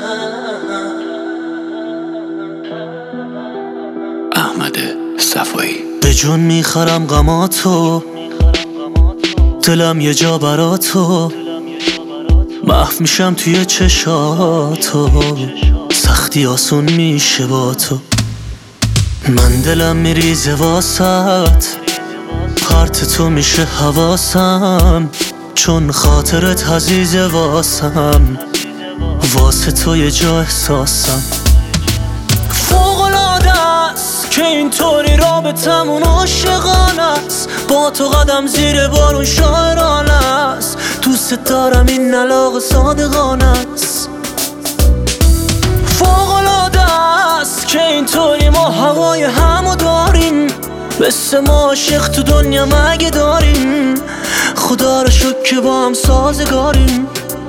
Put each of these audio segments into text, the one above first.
احمد صفایی. به جون میخرم غماتو، دلم یه جا براتو، محو میشم توی چشاتو، سختی آسون میشه با تو. من دلم میریزه واسط، پرت تو میشه حواسم، چون خاطرت عزیزه واسم، واسه تو یه جا احساسم. فوق‌العاده است که اینطوری رابطمون عاشقانه است، با تو قدم زیر بارون شاعرانه است، دوست دارم این علاقه صادقانه است. فوق‌العاده است که اینطوری ما هوای همو داریم، مثل ما عاشق تو دنیا مگه داریم، خدا رو شکر که با هم سازگاریم.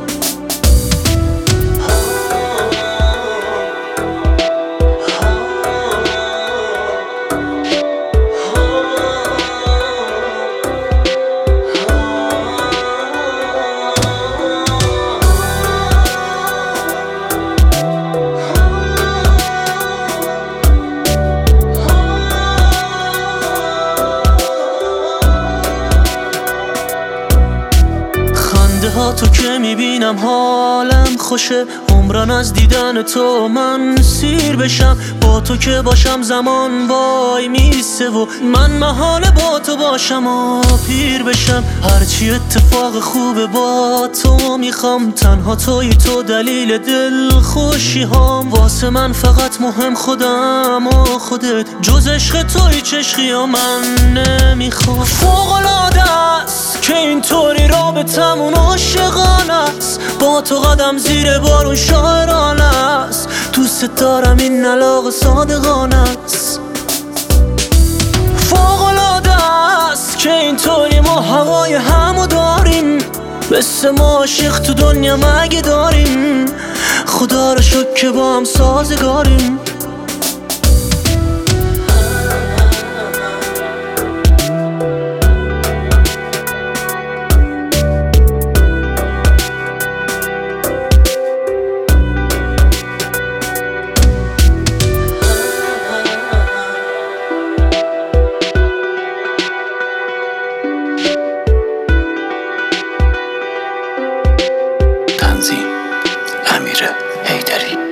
تو که میبینم حالم خوشه، عمرن از دیدن تو من سیر بشم، با تو که باشم زمان وای میسه و من محاله با تو باشم و پیر بشم. هرچی اتفاق خوبه با تو میخوام، تنها توی تو دلیل دل خوشی هام، واسه من فقط مهم خودم و خودت، جز عشق توی چشقی ها من نمیخوام. فوق‌العاده است که اینطوری رابطمون عاشقانه است، با تو قدم زیر بارون شاعرانه است، دوست دارم این علاقه صادقانه است. فوق‌العاده است که اینطوری ما هوای همو داریم، مثل ما عاشق تو دنیا مگه داریم، خدا رو شکر که با هم سازگاریم. تنظیم امیر حیدری.